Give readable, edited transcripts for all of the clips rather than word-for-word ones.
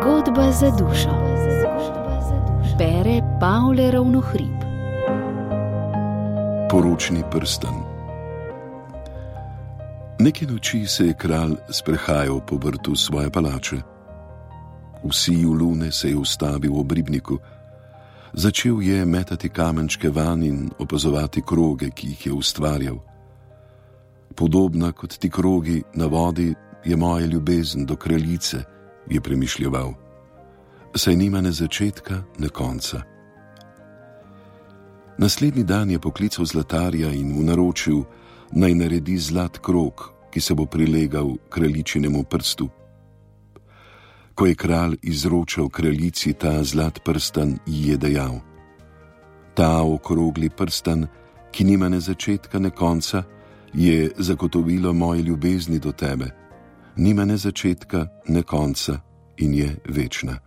Zgodba za dušo. Bere Pavle Ravnohrib. Poročni prstan. Neke noči se je kralj sprehajal po vrtu svoje palače. V siju lune se je ustavil ob ribniku. Začel je metati kamenčke vanj in opazovati kroge, ki jih je ustvarjal. Podobna kot ti krogi na vodi je moja ljubezen do kraljice, je premišljeval. Saj nima ne začetka, ne konca. Naslednji dan je poklical zlatarja in mu naročil, naj naredi zlat krog, ki se bo prilegal kraljičinemu prstu. Ko je kralj izročal kraljici ta zlat prstan, ji je dejal: ta okrogli prstan, ki nima ne začetka, ne konca, je zagotovilo moje ljubezni do tebe. Nima ne začetka, ne konca in je večna.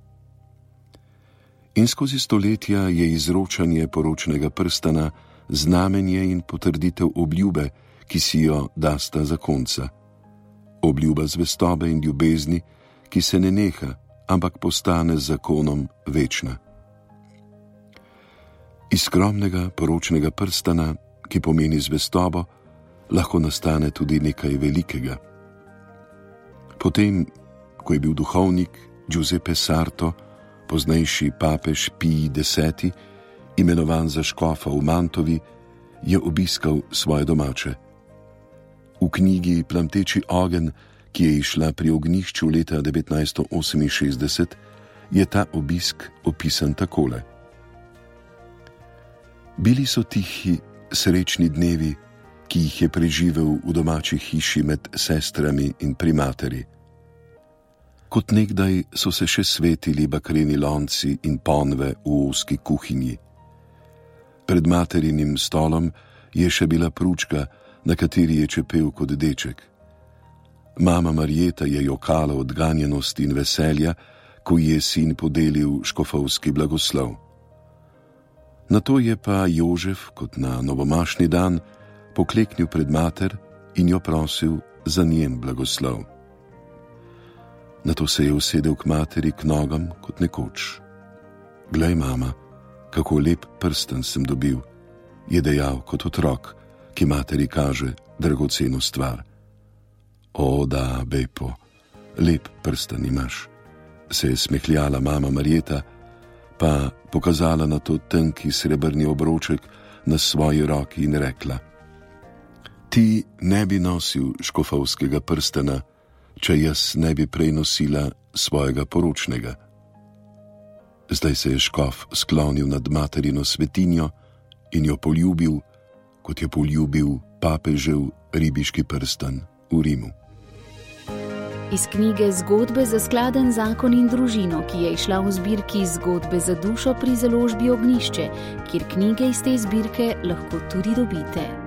In skozi stoletja je izročanje poročnega prstana znamenje in potrditev obljube, ki si jo dasta zakonca. Obljuba zvestobe in ljubezni, ki se ne neha, ampak postane z zakonom večna. Iz skromnega poročnega prstana, ki pomeni zvestobo, lahko nastane tudi nekaj velikega. Potem, ko je bil duhovnik Giuseppe Sarto, poznejši papež Pij X, imenovan za škofa v Mantovi, je obiskal svoje domače. V knjigi Plamteči ogenj, ki je izšla pri ognjišču leta 1968, je ta obisk opisan takole. Bili so tihi, srečni dnevi, ki jih je preživel v domači hiši med sestrami in pri materi. Kot nekdaj so se še svetili bakreni lonci in ponve v ozki kuhinji. Pred materinim stolom je še bila pručka, na kateri je čepel kot deček. Mama Marjeta je jokala od ganjenosti in veselja, ko je sin podelil škofovski blagoslov. Nato je pa Jožef, kot na novomašni dan, pokleknil pred mater in jo prosil za njen blagoslov. Nato se je usedel k materi k nogam kot nekoč. Glej, mama, kako lep prsten sem dobil, je dejal kot otrok, ki materi kaže dragoceno stvar. O, da, bejpo, lep prsten imaš, se je smehljala mama Marjeta, pa pokazala na to tenki srebrni obroček na svoji roki in rekla: ti ne bi nosil škofovskega prstena, če jaz ne bi prej nosila svojega poročnega. Zdaj se je škof sklonil nad materino svetinjo in jo poljubil, kot je poljubil papežev ribiški prstan v Rimu. Iz knjige Zgodbe za skladen zakon in družino, ki je izšla v zbirki Zgodbe za dušo pri založbi Ognjišče, kjer knjige iz te zbirke lahko tudi dobite.